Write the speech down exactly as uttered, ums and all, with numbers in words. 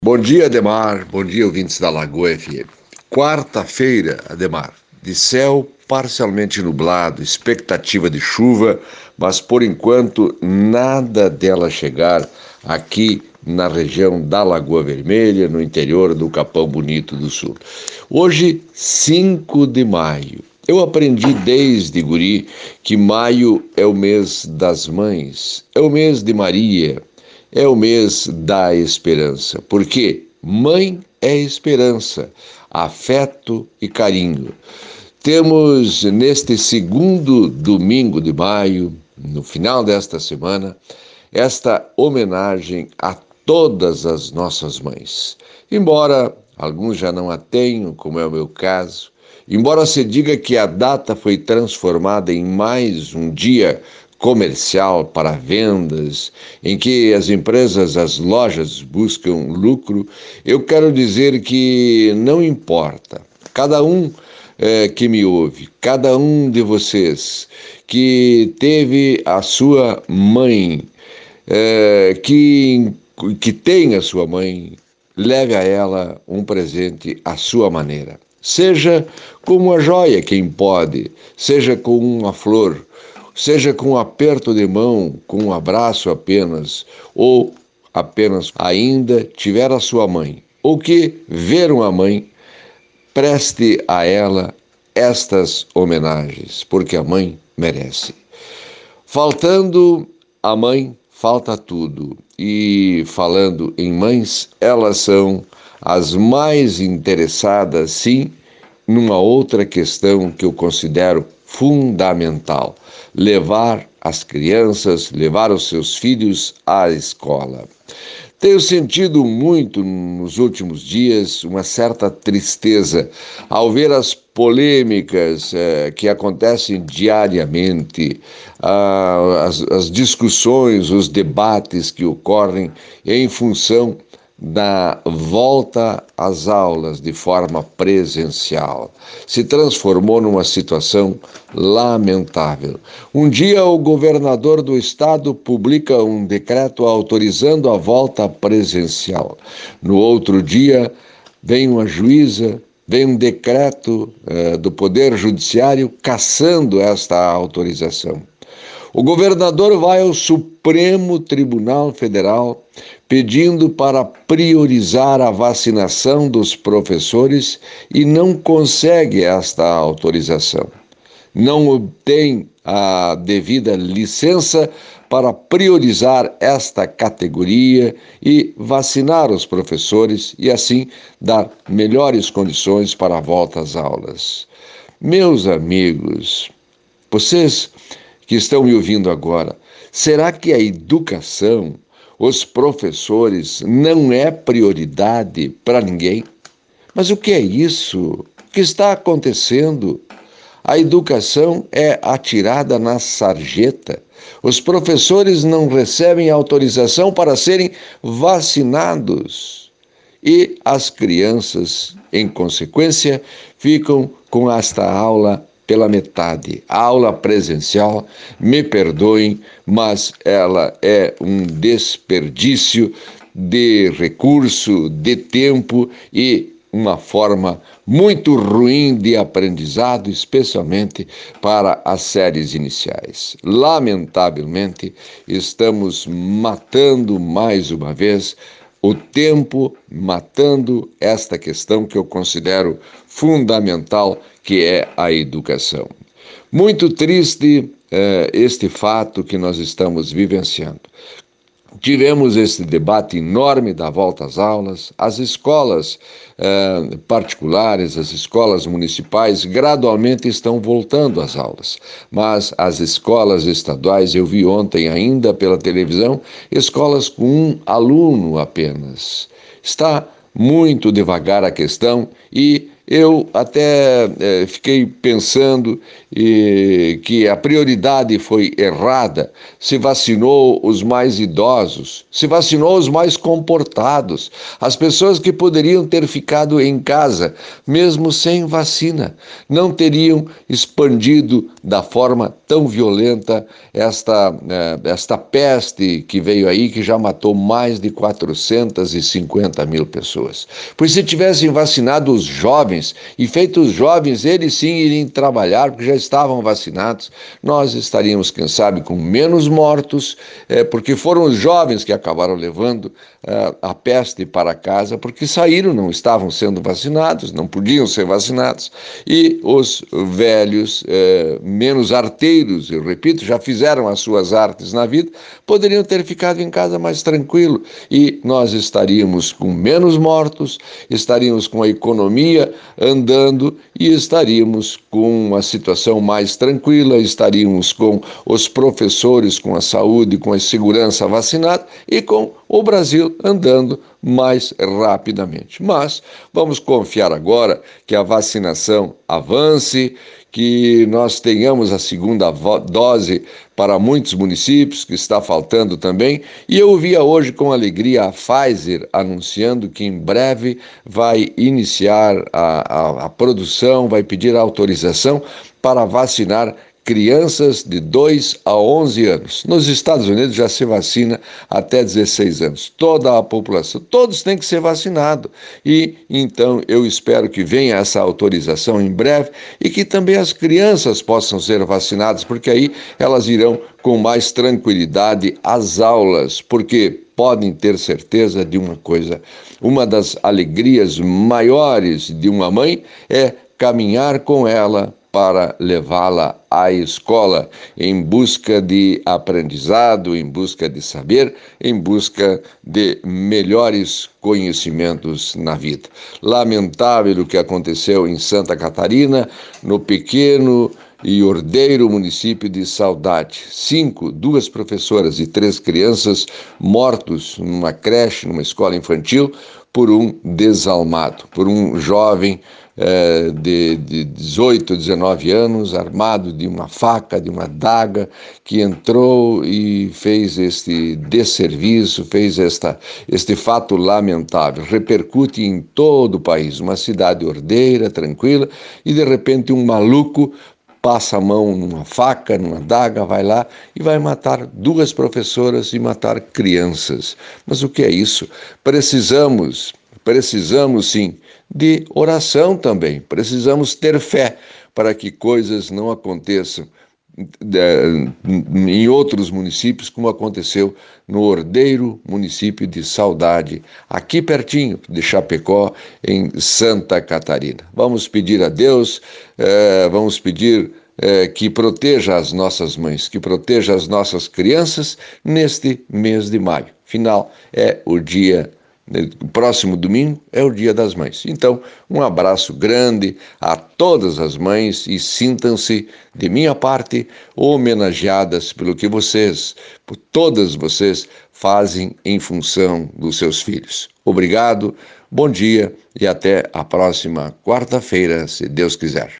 Bom dia, Ademar. Bom dia, ouvintes da Lagoa F M. Quarta-feira, Ademar, de céu parcialmente nublado, expectativa de chuva, mas por enquanto nada dela chegar aqui na região da Lagoa Vermelha, no interior do Capão Bonito do Sul. Hoje, cinco de maio. Eu aprendi desde guri que maio é o mês das mães, é o mês de Maria, é o mês da esperança, porque mãe é esperança, afeto e carinho. Temos neste segundo domingo de maio, no final desta semana, esta homenagem a todas as nossas mães. Embora alguns já não a tenham, como é o meu caso, embora se diga que a data foi transformada em mais um dia comercial para vendas, em que as empresas, as lojas buscam lucro, eu quero dizer que não importa. Cada um é, que me ouve, cada um de vocês que teve a sua mãe, é, que, que tem a sua mãe, leve a ela um presente à sua maneira. Seja com uma joia, quem pode, seja com uma flor, seja com um aperto de mão, com um abraço apenas, ou apenas ainda tiver a sua mãe, ou que ver uma mãe, preste a ela estas homenagens, porque a mãe merece. Faltando a mãe, falta tudo. E falando em mães, elas são as mais interessadas, sim, numa outra questão que eu considero fundamental: levar as crianças, levar os seus filhos à escola. Tenho sentido muito nos últimos dias uma certa tristeza ao ver as polêmicas eh, que acontecem diariamente, ah, as, as discussões, os debates que ocorrem em função da volta às aulas de forma presencial. Se transformou numa situação lamentável. Um dia o governador do estado publica um decreto autorizando a volta presencial. No outro dia vem uma juíza, vem um decreto eh, do Poder Judiciário cassando esta autorização. O governador vai ao Supremo Tribunal Federal pedindo para priorizar a vacinação dos professores e não consegue esta autorização. Não obtém a devida licença para priorizar esta categoria e vacinar os professores e assim dar melhores condições para a volta às aulas. Meus amigos, vocês que estão me ouvindo agora, será que a educação, os professores, não é prioridade para ninguém? Mas o que é isso? O que está acontecendo? A educação é atirada na sarjeta. Os professores não recebem autorização para serem vacinados. E as crianças, em consequência, ficam com esta aula pela metade. A aula presencial, me perdoem, mas ela é um desperdício de recurso, de tempo e uma forma muito ruim de aprendizado, especialmente para as séries iniciais. Lamentavelmente, estamos matando mais uma vez o tempo, matando esta questão que eu considero fundamental, que é a educação. Muito triste eh, este fato que nós estamos vivenciando. Tivemos esse debate enorme da volta às aulas. As escolas eh, particulares, as escolas municipais, gradualmente estão voltando às aulas. Mas as escolas estaduais, eu vi ontem ainda pela televisão, escolas com um aluno apenas. Está muito devagar a questão e eu até eh, fiquei pensando eh, que a prioridade foi errada. Se vacinou os mais idosos, se vacinou os mais comportados, as pessoas que poderiam ter ficado em casa, mesmo sem vacina, não teriam expandido da forma tão violenta esta, eh, esta peste que veio aí, que já matou mais de quatrocentas e cinquenta mil pessoas. Pois se tivessem vacinado os jovens e feito os jovens, eles sim iriam trabalhar, porque já estavam vacinados, nós estaríamos, quem sabe, com menos mortos, eh, porque foram os jovens que acabaram levando eh, a peste para casa, porque saíram, não estavam sendo vacinados, não podiam ser vacinados, e os velhos, eh, menos arteiros, eu repito, já fizeram as suas artes na vida, poderiam ter ficado em casa mais tranquilo, e nós estaríamos com menos mortos, estaríamos com a economia andando e estaríamos com uma situação mais tranquila, estaríamos com os professores, com a saúde, com a segurança vacinada e com o Brasil andando mais rapidamente. Mas vamos confiar agora que a vacinação avance, que nós tenhamos a segunda dose para muitos municípios, que está faltando também. E eu via hoje com alegria a Pfizer anunciando que em breve vai iniciar a, a, a produção, vai pedir autorização para vacinar crianças de dois a onze anos. Nos Estados Unidos já se vacina até dezesseis anos. Toda a população, todos têm que ser vacinados. E então eu espero que venha essa autorização em breve e que também as crianças possam ser vacinadas, porque aí elas irão com mais tranquilidade às aulas, porque podem ter certeza de uma coisa: uma das alegrias maiores de uma mãe é caminhar com ela para levá-la à escola, em busca de aprendizado, em busca de saber, em busca de melhores conhecimentos na vida. Lamentável o que aconteceu em Santa Catarina, no pequeno e ordeiro município de Saudade. Cinco, duas professoras e três crianças mortos numa creche, numa escola infantil, por um desalmado, por um jovem eh, de, de dezoito, dezenove anos, armado de uma faca, de uma adaga, que entrou e fez este desserviço, fez esta, este fato lamentável. Repercute em todo o país, uma cidade ordeira, tranquila, e de repente um maluco passa a mão numa faca, numa adaga, vai lá e vai matar duas professoras e matar crianças. Mas o que é isso? Precisamos, precisamos sim de oração também, precisamos ter fé para que coisas não aconteçam em outros municípios, como aconteceu no ordeiro município de Saudade, aqui pertinho de Chapecó, em Santa Catarina. Vamos pedir a Deus, eh, vamos pedir eh, que proteja as nossas mães, que proteja as nossas crianças neste mês de maio. Afinal, é o dia O próximo domingo é o Dia das Mães. Então, um abraço grande a todas as mães e sintam-se, de minha parte, homenageadas pelo que vocês, por todas vocês, fazem em função dos seus filhos. Obrigado, bom dia e até a próxima quarta-feira, se Deus quiser.